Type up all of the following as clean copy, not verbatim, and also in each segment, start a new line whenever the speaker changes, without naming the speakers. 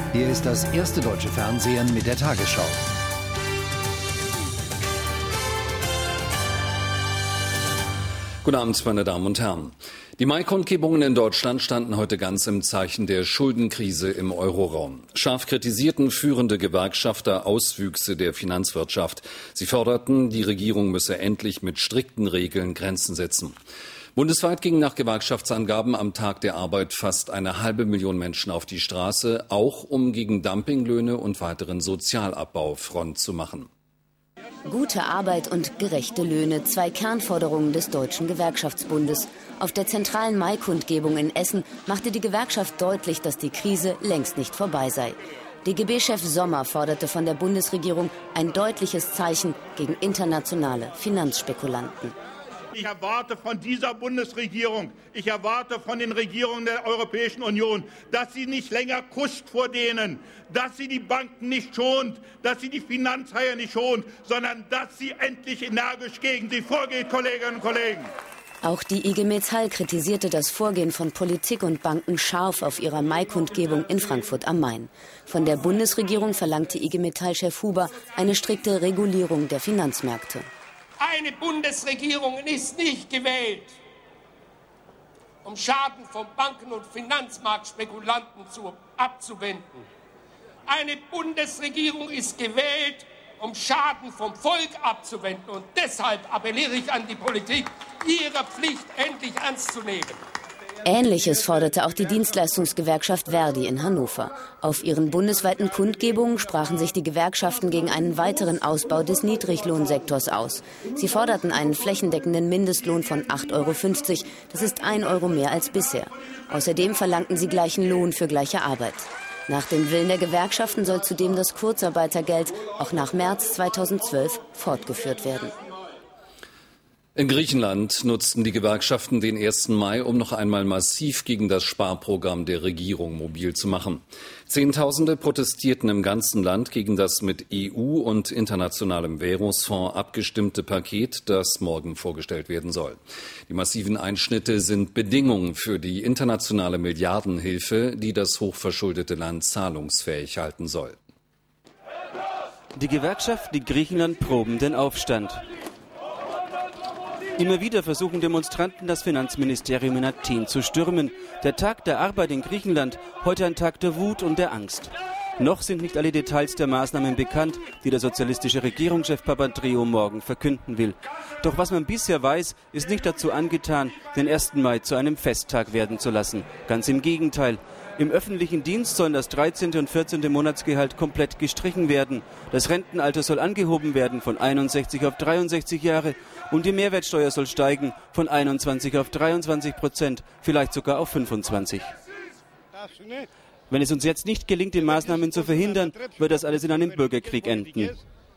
Hier ist das erste deutsche Fernsehen mit der Tagesschau.
Guten Abend, meine Damen und Herren. Die Mai-Kundgebungen in Deutschland standen heute ganz im Zeichen der Schuldenkrise im Euroraum. Scharf kritisierten führende Gewerkschafter Auswüchse der Finanzwirtschaft. Sie forderten, die Regierung müsse endlich mit strikten Regeln Grenzen setzen. Bundesweit gingen nach Gewerkschaftsangaben am Tag der Arbeit fast 500.000 Menschen auf die Straße, auch um gegen Dumpinglöhne und weiteren Sozialabbau Front zu machen.
Gute Arbeit und gerechte Löhne, zwei Kernforderungen des Deutschen Gewerkschaftsbundes. Auf der zentralen Mai-Kundgebung in Essen machte die Gewerkschaft deutlich, dass die Krise längst nicht vorbei sei. DGB-Chef Sommer forderte von der Bundesregierung ein deutliches Zeichen gegen internationale Finanzspekulanten.
Ich erwarte von dieser Bundesregierung, ich erwarte von den Regierungen der Europäischen Union, dass sie nicht länger kuscht vor denen, dass sie die Banken nicht schont, dass sie die Finanzhaie nicht schont, sondern dass sie endlich energisch gegen sie vorgeht, Kolleginnen und Kollegen.
Auch die IG Metall kritisierte das Vorgehen von Politik und Banken scharf auf ihrer Mai-Kundgebung in Frankfurt am Main. Von der Bundesregierung verlangte IG Metall-Chef Huber eine strikte Regulierung der Finanzmärkte.
Eine Bundesregierung ist nicht gewählt, um Schaden von Banken und Finanzmarktspekulanten abzuwenden. Eine Bundesregierung ist gewählt, um Schaden vom Volk abzuwenden. Und deshalb appelliere ich an die Politik, ihre Pflicht endlich ernst zu nehmen.
Ähnliches forderte auch die Dienstleistungsgewerkschaft Verdi in Hannover. Auf ihren bundesweiten Kundgebungen sprachen sich die Gewerkschaften gegen einen weiteren Ausbau des Niedriglohnsektors aus. Sie forderten einen flächendeckenden Mindestlohn von 8,50 €. Das ist 1 € mehr als bisher. Außerdem verlangten sie gleichen Lohn für gleiche Arbeit. Nach dem Willen der Gewerkschaften soll zudem das Kurzarbeitergeld auch nach März 2012 fortgeführt werden.
In Griechenland nutzten die Gewerkschaften den 1. Mai, um noch einmal massiv gegen das Sparprogramm der Regierung mobil zu machen. Zehntausende protestierten im ganzen Land gegen das mit EU und Internationalem Währungsfonds abgestimmte Paket, das morgen vorgestellt werden soll. Die massiven Einschnitte sind Bedingung für die internationale Milliardenhilfe, die das hochverschuldete Land zahlungsfähig halten soll.
Die Gewerkschaften in Griechenland proben den Aufstand. Immer wieder versuchen Demonstranten, das Finanzministerium in Athen zu stürmen. Der Tag der Arbeit in Griechenland, heute ein Tag der Wut und der Angst. Noch sind nicht alle Details der Maßnahmen bekannt, die der sozialistische Regierungschef Papandreou morgen verkünden will. Doch was man bisher weiß, ist nicht dazu angetan, den 1. Mai zu einem Festtag werden zu lassen. Ganz im Gegenteil. Im öffentlichen Dienst sollen das 13. und 14. Monatsgehalt komplett gestrichen werden. Das Rentenalter soll angehoben werden von 61 auf 63 Jahre und die Mehrwertsteuer soll steigen von 21 auf 23%, vielleicht sogar auf 25%. Wenn es uns jetzt nicht gelingt, die Maßnahmen zu verhindern, wird das alles in einem Bürgerkrieg enden.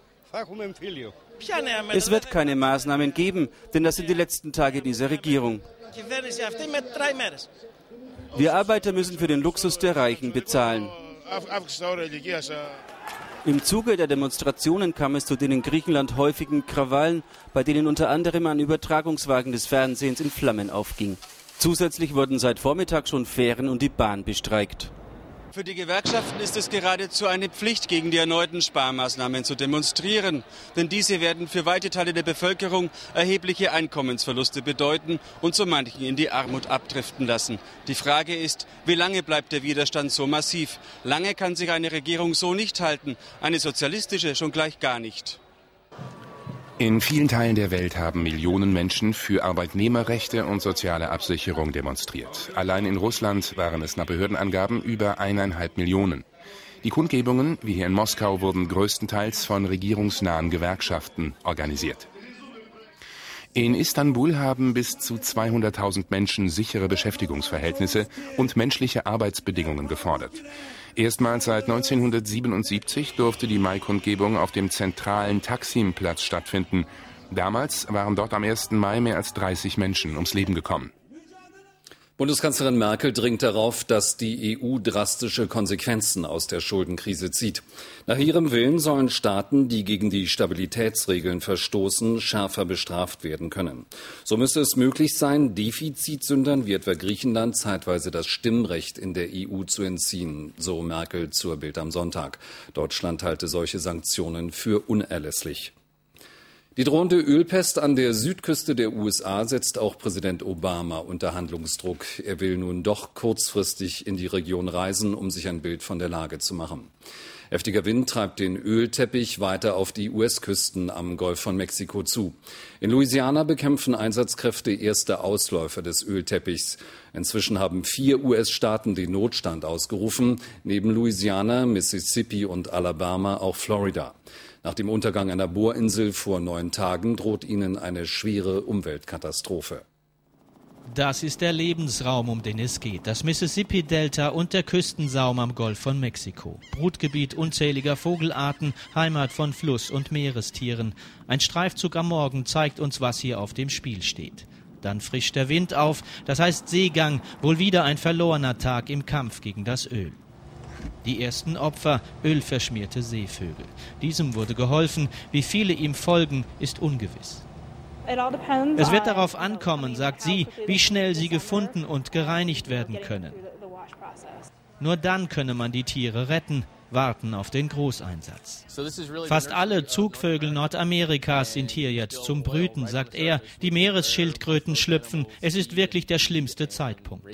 Es wird keine Maßnahmen geben, denn das sind die letzten Tage dieser Regierung. Wir Arbeiter müssen für den Luxus der Reichen bezahlen. Im Zuge der Demonstrationen kam es zu den in Griechenland häufigen Krawallen, bei denen unter anderem ein Übertragungswagen des Fernsehens in Flammen aufging. Zusätzlich wurden seit Vormittag schon Fähren und die Bahn bestreikt. Für die Gewerkschaften ist es geradezu eine Pflicht, gegen die erneuten Sparmaßnahmen zu demonstrieren. Denn diese werden für weite Teile der Bevölkerung erhebliche Einkommensverluste bedeuten und so manchen in die Armut abdriften lassen. Die Frage ist, wie lange bleibt der Widerstand so massiv? Lange kann sich eine Regierung so nicht halten, eine sozialistische schon gleich gar nicht.
In vielen Teilen der Welt haben Millionen Menschen für Arbeitnehmerrechte und soziale Absicherung demonstriert. Allein in Russland waren es nach Behördenangaben über 1,5 Millionen. Die Kundgebungen, wie hier in Moskau, wurden größtenteils von regierungsnahen Gewerkschaften organisiert. In Istanbul haben bis zu 200.000 Menschen sichere Beschäftigungsverhältnisse und menschliche Arbeitsbedingungen gefordert. Erstmals seit 1977 durfte die Mai-Kundgebung auf dem zentralen Taksim-Platz stattfinden. Damals waren dort am 1. Mai mehr als 30 Menschen ums Leben gekommen.
Bundeskanzlerin Merkel dringt darauf, dass die EU drastische Konsequenzen aus der Schuldenkrise zieht. Nach ihrem Willen sollen Staaten, die gegen die Stabilitätsregeln verstoßen, schärfer bestraft werden können. So müsse es möglich sein, Defizitsündern wie etwa Griechenland zeitweise das Stimmrecht in der EU zu entziehen, so Merkel zur Bild am Sonntag. Deutschland halte solche Sanktionen für unerlässlich. Die drohende Ölpest an der Südküste der USA setzt auch Präsident Obama unter Handlungsdruck. Er will nun doch kurzfristig in die Region reisen, um sich ein Bild von der Lage zu machen. Heftiger Wind treibt den Ölteppich weiter auf die US-Küsten am Golf von Mexiko zu. In Louisiana bekämpfen Einsatzkräfte erste Ausläufer des Ölteppichs. Inzwischen haben 4 US-Staaten den Notstand ausgerufen, neben Louisiana, Mississippi und Alabama auch Florida. Nach dem Untergang einer Bohrinsel vor 9 Tagen droht ihnen eine schwere Umweltkatastrophe.
Das ist der Lebensraum, um den es geht. Das Mississippi-Delta und der Küstensaum am Golf von Mexiko. Brutgebiet unzähliger Vogelarten, Heimat von Fluss- und Meerestieren. Ein Streifzug am Morgen zeigt uns, was hier auf dem Spiel steht. Dann frischt der Wind auf, das heißt Seegang, wohl wieder ein verlorener Tag im Kampf gegen das Öl. Die ersten Opfer, ölverschmierte Seevögel. Diesem wurde geholfen, wie viele ihm folgen, ist ungewiss. Es wird darauf ankommen, sagt sie, wie schnell sie gefunden und gereinigt werden können. Nur dann könne man die Tiere retten, warten auf den Großeinsatz. Fast alle Zugvögel Nordamerikas sind hier jetzt zum Brüten, sagt er. Die Meeresschildkröten schlüpfen. Es ist wirklich der schlimmste Zeitpunkt.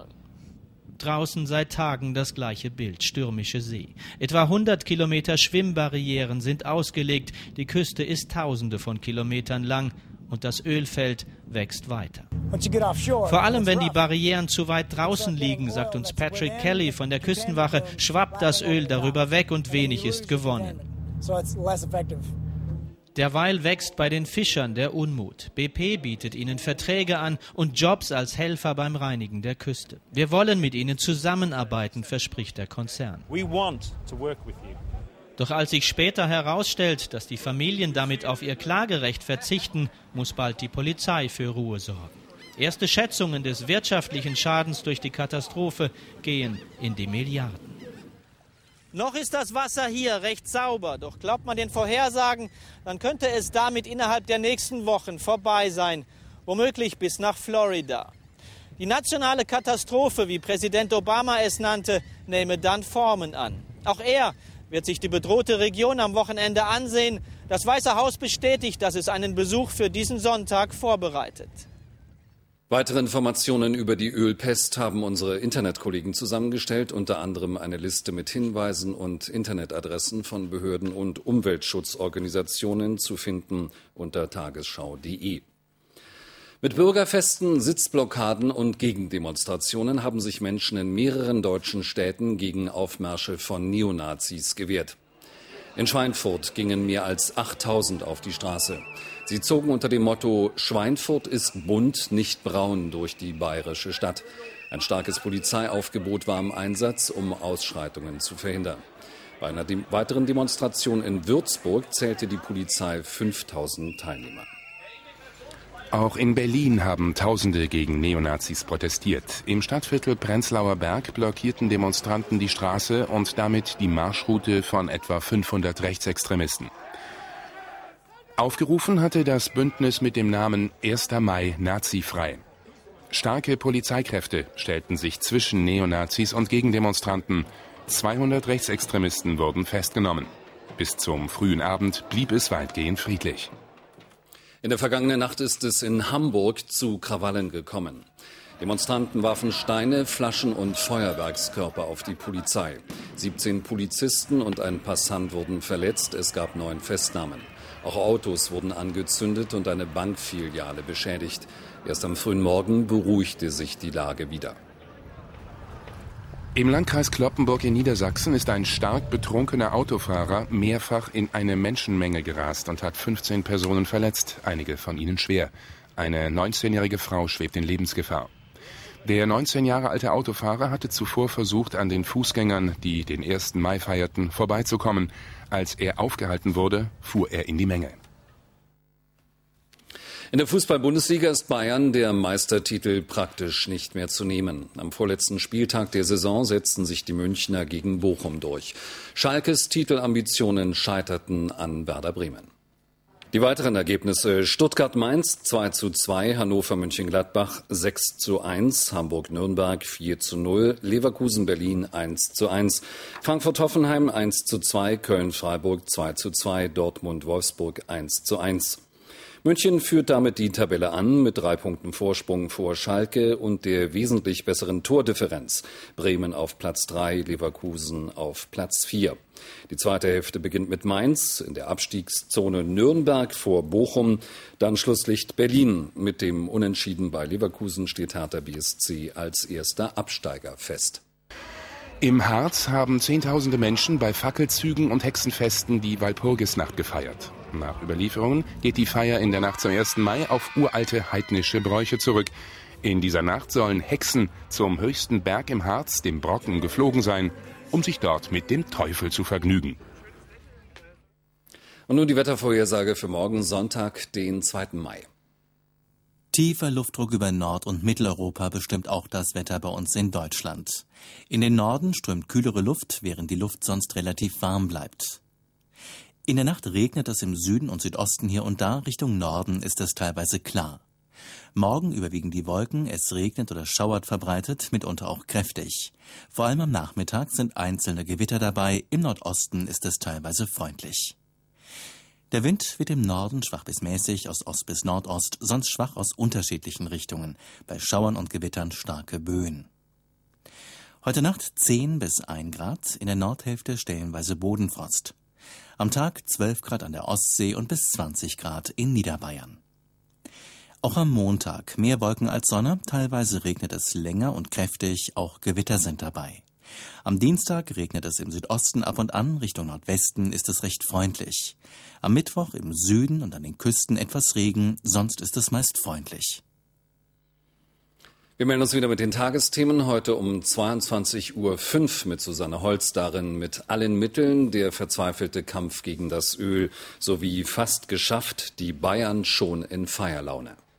Draußen seit Tagen das gleiche Bild, stürmische See. Etwa 100 Kilometer Schwimmbarrieren sind ausgelegt. Die Küste ist Tausende von Kilometern lang und das Ölfeld wächst weiter. Vor allem, wenn die Barrieren zu weit draußen liegen, sagt uns Patrick Kelly von der Küstenwache, schwappt das Öl darüber weg und wenig ist gewonnen. Derweil wächst bei den Fischern der Unmut. BP bietet ihnen Verträge an und Jobs als Helfer beim Reinigen der Küste. Wir wollen mit ihnen zusammenarbeiten, verspricht der Konzern. Doch als sich später herausstellt, dass die Familien damit auf ihr Klagerecht verzichten, muss bald die Polizei für Ruhe sorgen. Erste Schätzungen des wirtschaftlichen Schadens durch die Katastrophe gehen in die Milliarden. Noch ist das Wasser hier recht sauber, doch glaubt man den Vorhersagen, dann könnte es damit innerhalb der nächsten Wochen vorbei sein, womöglich bis nach Florida. Die nationale Katastrophe, wie Präsident Obama es nannte, nehme dann Formen an. Auch er wird sich die bedrohte Region am Wochenende ansehen. Das Weiße Haus bestätigt, dass es einen Besuch für diesen Sonntag vorbereitet.
Weitere Informationen über die Ölpest haben unsere Internetkollegen zusammengestellt, unter anderem eine Liste mit Hinweisen und Internetadressen von Behörden und Umweltschutzorganisationen zu finden unter tagesschau.de. Mit Bürgerfesten, Sitzblockaden und Gegendemonstrationen haben sich Menschen in mehreren deutschen Städten gegen Aufmärsche von Neonazis gewehrt. In Schweinfurt gingen mehr als 8000 auf die Straße. Sie zogen unter dem Motto »Schweinfurt ist bunt, nicht braun« durch die bayerische Stadt. Ein starkes Polizeiaufgebot war im Einsatz, um Ausschreitungen zu verhindern. Bei einer weiteren Demonstration in Würzburg zählte die Polizei 5000 Teilnehmer.
Auch in Berlin haben Tausende gegen Neonazis protestiert. Im Stadtviertel Prenzlauer Berg blockierten Demonstranten die Straße und damit die Marschroute von etwa 500 Rechtsextremisten. Aufgerufen hatte das Bündnis mit dem Namen 1. Mai nazifrei. Starke Polizeikräfte stellten sich zwischen Neonazis und Gegendemonstranten. 200 Rechtsextremisten wurden festgenommen. Bis zum frühen Abend blieb es weitgehend friedlich.
In der vergangenen Nacht ist es in Hamburg zu Krawallen gekommen. Demonstranten warfen Steine, Flaschen und Feuerwerkskörper auf die Polizei. 17 Polizisten und ein Passant wurden verletzt. Es gab 9 Festnahmen. Auch Autos wurden angezündet und eine Bankfiliale beschädigt. Erst am frühen Morgen beruhigte sich die Lage wieder.
Im Landkreis Cloppenburg in Niedersachsen ist ein stark betrunkener Autofahrer mehrfach in eine Menschenmenge gerast und hat 15 Personen verletzt, einige von ihnen schwer. Eine 19-jährige Frau schwebt in Lebensgefahr. Der 19 Jahre alte Autofahrer hatte zuvor versucht, an den Fußgängern, die den 1. Mai feierten, vorbeizukommen. Als er aufgehalten wurde, fuhr er in die Menge.
In der Fußball-Bundesliga ist Bayern der Meistertitel praktisch nicht mehr zu nehmen. Am vorletzten Spieltag der Saison setzten sich die Münchner gegen Bochum durch. Schalkes Titelambitionen scheiterten an Werder Bremen. Die weiteren Ergebnisse: Stuttgart-Mainz 2:2, Hannover-Mönchengladbach 6:1, Hamburg-Nürnberg 4:0, Leverkusen-Berlin 1:1, Frankfurt-Hoffenheim 1:2, Köln-Freiburg 2:2, Dortmund-Wolfsburg 1:1. München führt damit die Tabelle an mit 3 Punkten Vorsprung vor Schalke und der wesentlich besseren Tordifferenz. Bremen auf Platz 3, Leverkusen auf Platz 4. Die zweite Hälfte beginnt mit Mainz, in der Abstiegszone Nürnberg vor Bochum, dann Schlusslicht Berlin. Mit dem Unentschieden bei Leverkusen steht Hertha BSC als erster Absteiger fest.
Im Harz haben Zehntausende Menschen bei Fackelzügen und Hexenfesten die Walpurgisnacht gefeiert. Nach Überlieferungen geht die Feier in der Nacht zum 1. Mai auf uralte heidnische Bräuche zurück. In dieser Nacht sollen Hexen zum höchsten Berg im Harz, dem Brocken, geflogen sein, um sich dort mit dem Teufel zu vergnügen.
Und nun die Wettervorhersage für morgen Sonntag, den 2. Mai.
Tiefer Luftdruck über Nord- und Mitteleuropa bestimmt auch das Wetter bei uns in Deutschland. In den Norden strömt kühlere Luft, während die Luft sonst relativ warm bleibt. In der Nacht regnet es im Süden und Südosten hier und da, Richtung Norden ist es teilweise klar. Morgen überwiegen die Wolken, es regnet oder schauert verbreitet, mitunter auch kräftig. Vor allem am Nachmittag sind einzelne Gewitter dabei, im Nordosten ist es teilweise freundlich. Der Wind wird im Norden schwach bis mäßig, aus Ost bis Nordost, sonst schwach aus unterschiedlichen Richtungen, bei Schauern und Gewittern starke Böen. Heute Nacht 10 bis 1 Grad, in der Nordhälfte stellenweise Bodenfrost. Am Tag 12 Grad an der Ostsee und bis 20 Grad in Niederbayern. Auch am Montag mehr Wolken als Sonne, teilweise regnet es länger und kräftig, auch Gewitter sind dabei. Am Dienstag regnet es im Südosten ab und an, Richtung Nordwesten ist es recht freundlich. Am Mittwoch im Süden und an den Küsten etwas Regen, sonst ist es meist freundlich.
Wir melden uns wieder mit den Tagesthemen, heute um 22:05 Uhr mit Susanne Holz, darin mit allen Mitteln der verzweifelte Kampf gegen das Öl sowie fast geschafft, die Bayern schon in Feierlaune.